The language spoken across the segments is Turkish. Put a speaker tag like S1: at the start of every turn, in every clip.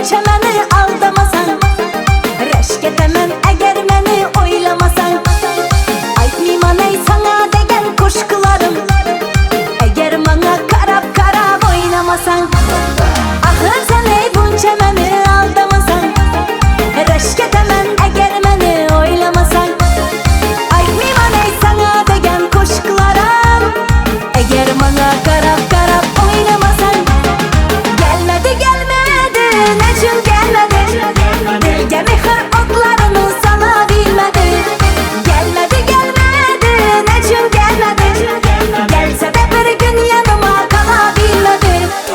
S1: bunca məni aldamasan, rəşk edəmən əgər məni oylamasan. Aytmayman ey sana degen kuşkularım, əgər mənə qarab qarab oynamasan. Axır sən ey bunca məni aldamasan, rəşk edəmən əgər məni oylamasan. Aytmayman ey sana degen kuşkularım, əgər mənə qarab qarab oynamasan. Gelmedi gelmedi necim gelmedi, dilge mihir otlarını sana bilmedi. Gelmedi gelmedi necim gelmedi, gelse de bir gün yanıma kalabilmedi.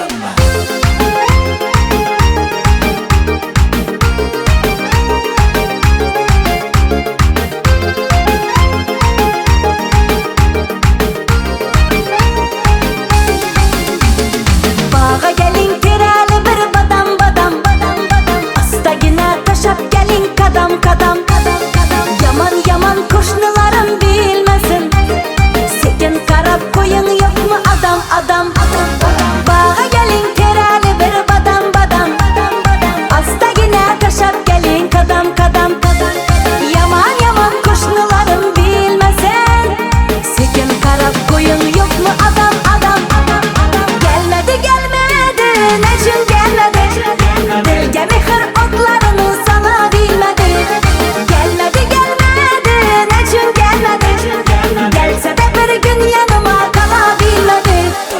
S1: Bağa gelin tireli bir badam badam, asta yine taşap gelin kadam kadam. Yaman yaman koşnularım bilmesin, sekin karab koyun yok mu adam adam. Bağa gelin tireli bir badam badam, asta yine taşap gelin kadam kadam. Yaman yaman koşnularım bilmesin, sekin karab koyun yok mu adam adam. Gelmedi gelmedi necim gelmedi, dilge mihir otlarını sana bilmedi. Gelmedi gelmedi necim gelmedi, gelse de bir gün yanıma kalabilmedi.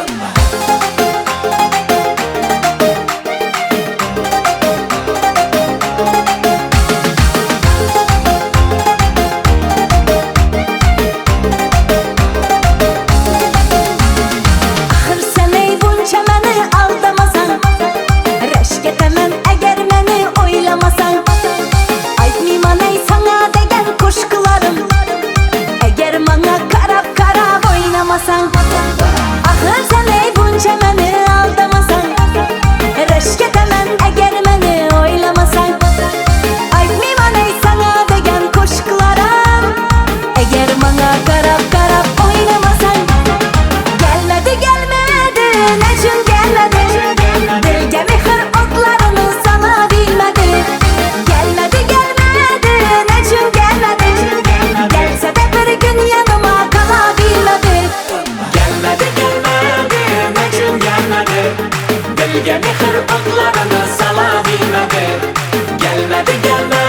S1: Axır sən ey bunca məni aldamasan, rəşk edəmən əgər məni oylamasan. Aytmayman ey sana degen kuşkularım, əgər mənə qarab qarab oynamasan. Axır sən ey bunca məni aldamasan, rəşk edəmən əgər məni oylamasan. Aytmayman ey sana degen kuşkularım, əgər mənə qarab qarab oynamasan. Gelmedi gelmedi necim gelmedi, dilge mihir otlarını sana bilmedi. Gelmedi gelmedi necim gelmedi, gelse de bir gün yanıma kalabilmedi.
S2: Gelmedi gelmedi necim gelmedi, dilge mihir otlarını sana bilmedi. Gelmedi gelmedi